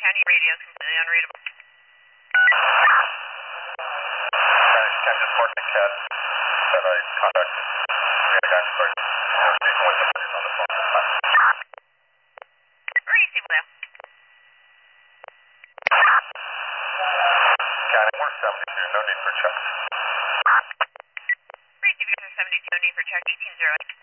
County radio is completely unreadable. Spanish 10 just marked the cat that I contacted. The guy started speaking with him when he's on the phone. Where are you, Steve Leo? County, we're 72, no need for checks. Where are you, Steve 72, no need for check, 1808.